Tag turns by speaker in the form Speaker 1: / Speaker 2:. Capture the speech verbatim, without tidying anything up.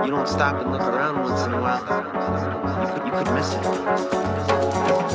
Speaker 1: you don't stop and look around once in a while, you could, you could miss it.